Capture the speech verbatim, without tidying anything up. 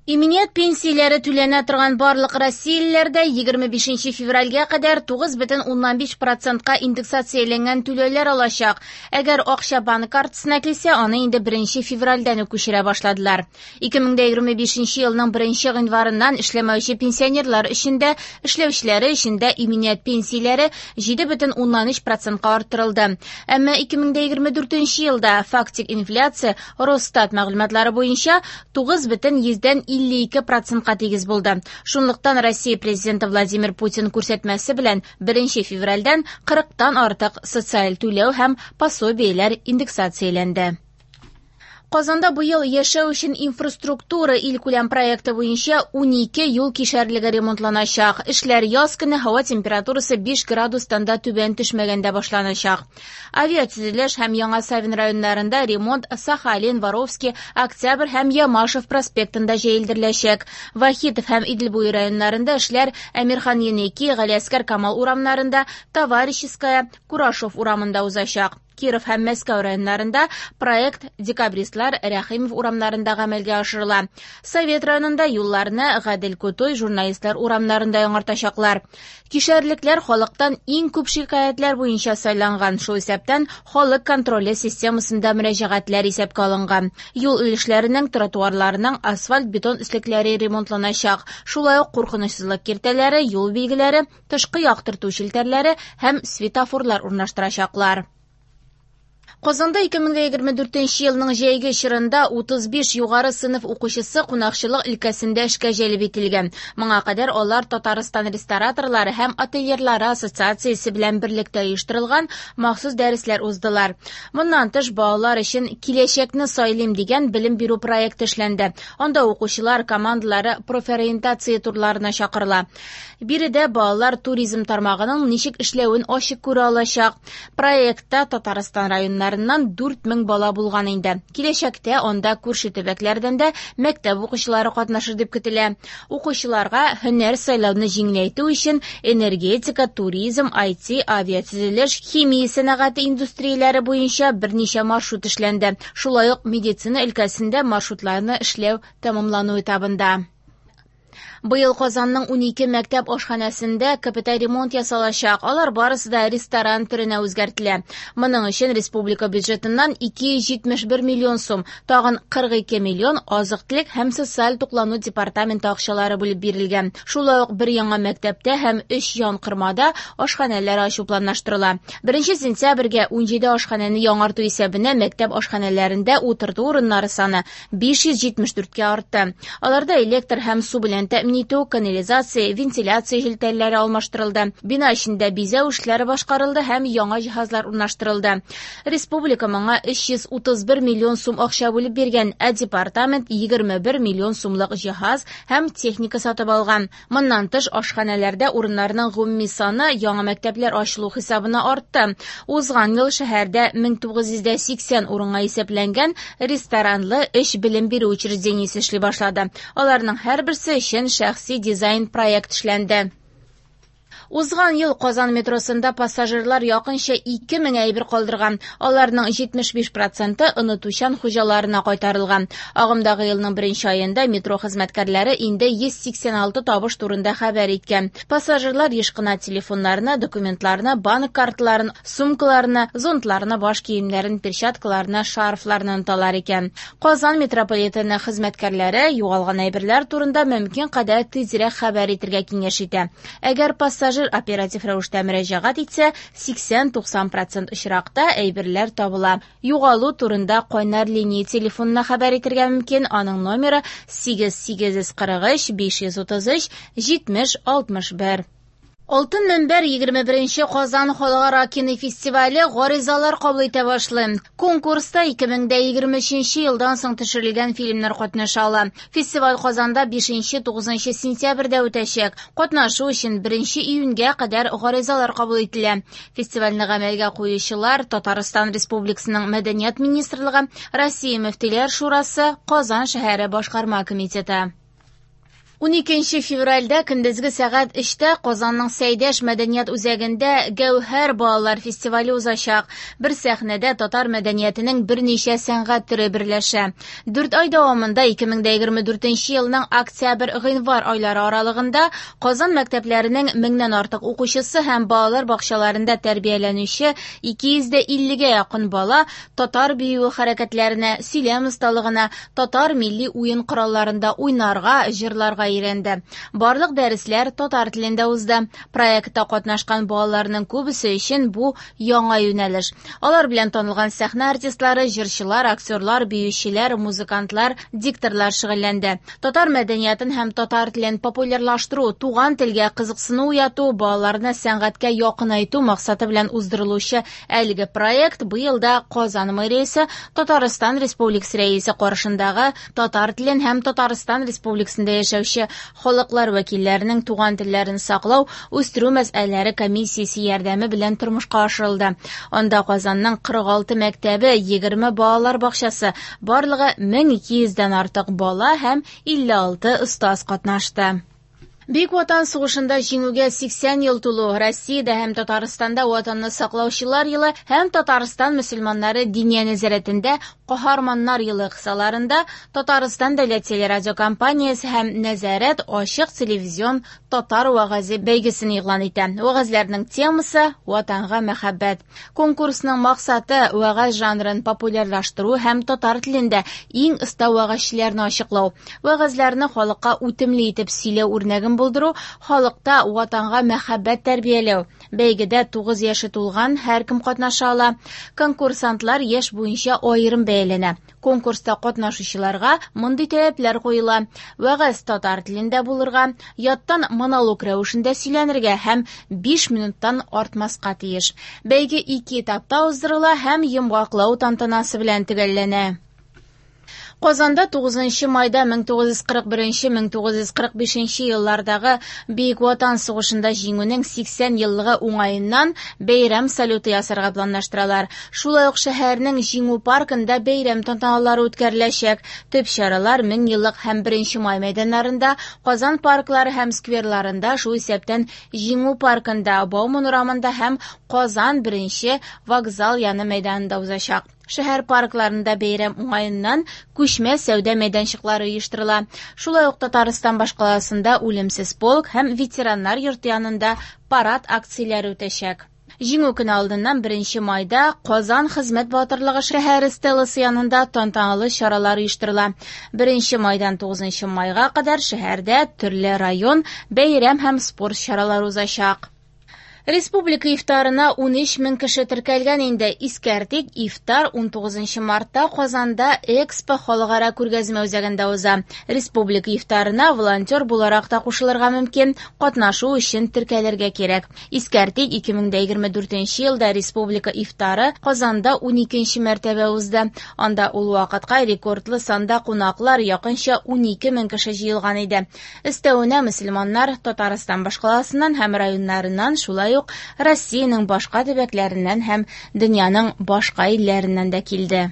Иминет пенсияләре түләнә торган барлык Россиялеләрдә егерме бишенче февральгә кадәр тугыз бөтен уннан биш процентка индексацияләнгән түләүләр алачак. Әгәр акча банк картасына килсә, аны инде беренче февральдән үк күчерә башладылар. ике мең егерме бишенче елның беренче гыйнварыннан эшләмәүче пенсионерлар өчен дә, эшләүчеләре өчен дә иминет пенсияләре җиде бөтен уннан өч процентка арттырылды. Әмма ике мең егерме дүртенче елда фактик инфляция Росстат мәгълүматлары буенча тугыз бөтен йөздән илле ике процентка тигез булды. Шунлыктан Россия президенты Владимир Путин күрсәтмәсе белән беренче февральдән кырыктан артык социаль түләү һәм пособиеләр индексацияләнде. Казанда бу ел яшәү өчен инфраструктура илкүләм проекты буенча унике юл кишәрлеге ремонтланачак. Эшләр яз көне һава температурасы биш градустан да түбән төшмәгәндә башланачак. Авиатөзелеш һәм Яңа Савин районнарында ремонт Сахалин, Воровский, Октябрь һәм Ямашев проспектында җәелдереләчәк. Вахитов һәм Иделбуй районнарында эшләр Әмирхан Еники, Галиәскәр Камал урамнарында, Товарищеская, Курашов урамында узачак. Киров һәм Мәскәү районнарында проект декабристлар Рәхимов урамнарында гамәлгә ашырыла. Совет районында юлларны Гадел Кутой журналистлар урамнарында яңартачаклар. Кишәрлекләр халыктан иң күп шикаятьләр буенча сайланган. Шул исәптән халык контроле системасында мөрәҗәгатьләр исәпкә алынган. Юл өлешләренең, тротуарларның асфальт-бетон өслекләре ремонтланачак. Шулай ук куркынычсызлык киртәләре, юл билгеләре, тышкы яктырту челтәрләре һәм светофорлар урнаштырачаклар. Казанда ике мең егерме дүртенче елның җәйге чорында утыз биш югары сыйныф укучысы кунакчылык өлкәсендә эшкә җәлеп ителгән. Моңа кадәр алар Татарстан рестораторлары һәм ательерлары ассоциациясе белән берлектә оештырылган махсус дәресләр уздылар. Моннан тыш балалар өчен киләчәкне сайлыйм дигән белем бирү проекты эшләнде. Анда укучылар командалары профориентация турларына чакырыла. Биредә балалар туризм тармагының ничек эшләвен ачык күрә алачак. Проектта Татарстан районнары дүрт мең бала булган инде. Киләчәктә анда күрше төбәкләрдән дә мәктәп укучылары катнашыр дип көтелә. Укучыларга һөнәр сайлауны җиңеләйтү өчен энергетика, туризм, ай ти, авиатөзелеш, химия сәнәгате индустрияләре буенча берничә маршрут эшләнде. Шулай ук медицина өлкәсендә маршрутларны эшләү тәмамлану этабында. Быел Казанның унике мәктәп ашханәсендә капиталь ремонт ясалачак. Алар барысы да ресторан төренә үзгәртелә. Моның өчен республика бюджетыннан ике йөз җитмеш бер миллион сум, тагын кырык ике миллион азык-төлек һәм социаль туклану департаменты акчалары бүлеп бирелгән. Шулай ук бер яңа мәктәптә һәм өч янкырмада ашханәләр ачу планлаштырыла. беренче сентябрьгә унҗиде ашханәне яңарту исәбенә мәктәп ашханәләрендә утырту урыннары саны биш йөз җитмеш дүрткә артты. Аларда электр һәм су белән тәэмин итү, канализация, вентиляция җилтәләре алмаштырылды. Бина эчендә бизәү эшләре башкарылды һәм яңа җиһазлар урнаштырылды. Республика моңа өч йөз утыз бер миллион сум акча бүлеп биргән, ә департамент егерме бер миллион сумлык җиһаз һәм техника сатып алган. Моннан тыш ашханәләрдә урыннарның гомуми саны яңа мәктәпләр ачылу хисабына артты. Узган ел шәһәрдә мең тугыз йөз сиксән урынга исәпләнгән ресторанлы эш белем бирү учреждениесе эшли башлады. Аларның һәрберсе өчен шәхси дизайн проект эшләнде. Узган ел Казан метросында пассажирлар якынча ике мең әйбер калдырган. Аларның җитмеш биш проценты онытучан хуҗаларына кайтарылган. Агымдагы елның беренче аенда метро хезмәткәрләре инде йөз сиксән алты табыш турында хәбәр иткән. Пассажирлар еш кына телефоннарны, документларны, банк карталарын, сумкаларны, зонтларны, баш киемнәрен, перчаткаларны, шарфларны оныталар икән. Казан метрополитены хезмәткәрләре югалган әйберләр турында мөмкин кадәр тизрәк хәбәр итәргә киңәш итә. Әгәр пассажир оператив рәвештә мөрәҗәгать итсә, сиксән-туксан процент очракта әйберләр табыла. Югалу турында кайнар линия телефонына хәбәр итәргә мөмкин. Аның номеры сигез сигез йөз кырык өч биш йөз утыз өч җитмеш алтмыш бер. Алтын мөнбәр егерме беренче Казан халыкара кинофестивале гаризалар кабул итә башлый. Конкурста ике мең егерме өченче елдан соң төшерелгән фильмнар катнаша ала. Фестиваль Казанда бишенче-тугызынчы сентябрьдә үтәчәк. Катнашу өчен беренче июньгә кадәр гаризалар кабул ителә. Фестивальне гамәлгә куючылар Татарстан Республикасының Мәдәният министрлыгы, Россия мөфтиләр шурасы, Казан шәһәре башкарма комитеты. уникенче февральдә көндезге сәгать өчтә Казанның Сәйдәш мәдәният үзәгендә Гәүһәр балалар фестивале узачак. Бер сәхнәдә татар мәдәниятенең берничә сәнгать төре берләшә. Дүрт ай дәвамында ике мең егерме дүртенче елның октябрь-гыйнвар айлары аралыгында Казан мәктәпләренең меңнән артык укучысы һәм балалар бакчаларында тәрбияләнүче ике йөз иллегә якын бала татар биюе хәрәкәтләренә, сөйләм осталыгына, татар милли уен коралларында уйнарга, җырларга өйрәнде. Барлык дәресләр татар телендә узды. Проектта катнашкан балаларның күбесе өчен бу яңа юнәлеш. Алар белән танылган сәхнә артистлары, җырчылар, актерлар, биючеләр, музыкантлар, дикторлар шөгыльләнде. Татар мәдәниятен һәм татар телен популярлаштыру, туган телгә кызыксыну уяту, балаларны сәнгатькә якынайту максаты белән уздырылучы әлеге проект быел да Казан мэриясе, Татарстан Республикасы рәисе каршындагы татар телен һәм Татарстан Республикасында яшәүче халыклар вәкилләренең туган телләрен саклау, үстерү мәсьәләләре комиссиясе ярдәме белән тормышка ашырылды. Анда Казанның кырык алты мәктәбе, егерме балалар бакчасы, барлыгы мең ике йөздән артык бала һәм илле алты остаз катнашты. Бик Ватан сугышында җиңүгә сиксән ел тулу, Россиядә һәм Татарстанда ватанны саклаучылар елы һәм Татарстан мөселманнары диния нәзарәтендә каһарманнар елы кысаларында Татарстан дәүләт телерадиокомпаниясе һәм Нәзарәт ачык телевизион татар вәгазы бәйгесен игълан итә. Вәгазьләрнең темасы ватанга мәхәббәт. Конкурсның максаты вәгазь жанрын популярлаштыру һәм татар телендә иң оста вәгазьчеләрне ачыклау. Вәгазьләрне халыкка үтемле итеп сөйләү үрнәген булдыру, халыкта ватанга мәхәббәт тәрбияләү. Бәйгедә тугыз яше тулган һәркем катнаша ала. Конкурсантлар яшь буенча аерым бәяләнә. Конкурста катнашучыларга мондый таләпләр куела: вәгазь татар телендә булырга, яттан монолог рәвешендә сөйләнергә һәм биш минуттан артмаска тиеш. Бәйге ике этапта уздырыла һәм йомгаклау тантанасы белән төгәлләнә. Казанда тугызынчы майда мең тугыз йөз кырык беренче - мең тугыз йөз кырык бишенче еллардагы Бөек Ватан сугышында җиңүнең сиксән еллыгы уңаеннан бәйрәм салюты ясарга планлаштыралар. Шулай ук шәһәрнең Җиңү паркында бәйрәм тантаналары үткәреләчәк. Төп чаралар мең еллык һәм беренче май мәйданнарында, Казан парклары һәм скверларында, шул исәптән Җиңү паркында, Бауман урамында һәм Казан беренче вокзал яны мәйданында узачак. Шәһәр паркларында бәйрәм уңаеннан күчмә сәүдә мәйданчыклары оештырыла. Шулай ук Татарстан башкаласында үлемсез полк һәм ветераннар йорты янында парад акцияләре үтәчәк. Җиңү көне алдыннан беренче майда Казан хезмәт батырлыгы шәһәре стеласы янында тантаналы чаралар оештырыла. беренче майдан тугызынчы майга кадәр шәһәрдә төрле район бәйрәм һәм спорт чаралары узачак. Республика ифтарына ун өч мең кеше теркәлгән инде. Искәртик, ифтар он тугызынчы мартта Казанда Экспо халыкара күргәзмә үзәгендә уза. Республика ифтарына волонтер буларак та кушылырга мөмкин, катнашу өчен теркәлергә кирәк. Искәртик, ике мең егерме дүртенче елда республика ифтары Казанда уникенче мәртәбә узды. Анда ул вакытка рекордлы санда кунаклар якынча ун ике мең кеше җыелган иде. Өстәвенә мөселманнар Татарстан башкаласыннан һәм районнарыннан, шулай Россиянең башка төбәкләреннән һәм дөньяның башка илләреннән дә килде.